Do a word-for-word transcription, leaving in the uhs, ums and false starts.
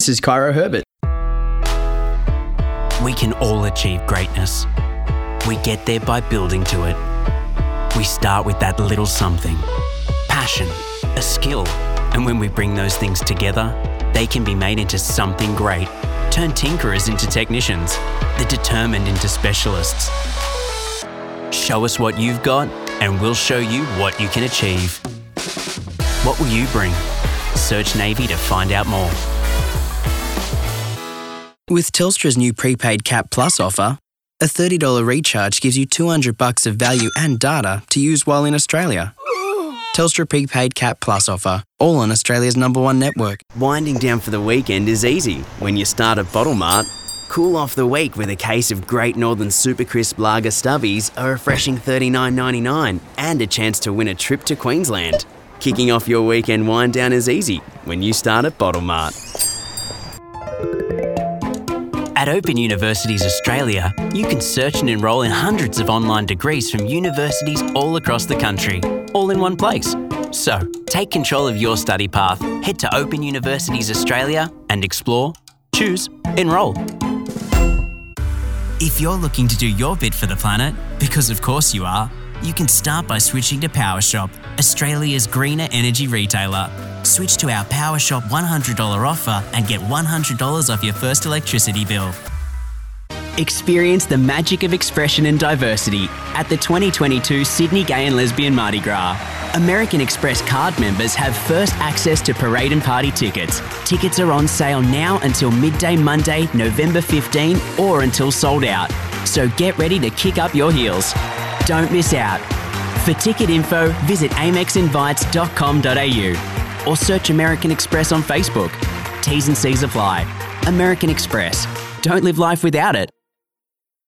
This is Cairo Herbert. We can all achieve greatness. We get there by building to it. We start with that little something, passion, a skill, and when we bring those things together, they can be made into something great. Turn tinkerers into technicians, the determined into specialists. Show us what you've got, and we'll show you what you can achieve. What will you bring? Search Navy to find out more. With Telstra's new prepaid Cap Plus offer, a thirty dollars recharge gives you two hundred bucks of value and data to use while in Australia. Telstra prepaid Cap Plus offer, all on Australia's number one network. Winding down for the weekend is easy when you start at Bottle Mart. Cool off the week with a case of Great Northern Super Crisp Lager Stubbies, a refreshing thirty-nine ninety-nine, and a chance to win a trip to Queensland. Kicking off your weekend wind down is easy when you start at Bottle Mart. At Open Universities Australia, you can search and enrol in hundreds of online degrees from universities all across the country, all in one place. So, take control of your study path. Head to Open Universities Australia and explore, choose, enrol. If you're looking to do your bit for the planet, because of course you are, you can start by switching to PowerShop, Australia's greener energy retailer. Switch to our PowerShop one hundred dollars offer and get one hundred dollars off your first electricity bill. Experience the magic of expression and diversity at the twenty twenty-two Sydney Gay and Lesbian Mardi Gras. American Express card members have first access to parade and party tickets. Tickets are on sale now until midday Monday, November fifteenth, or until sold out. So get ready to kick up your heels. Don't miss out. For ticket info, visit amex invites dot com dot a u or search American Express on Facebook. T's and C's apply. American Express. Don't live life without it.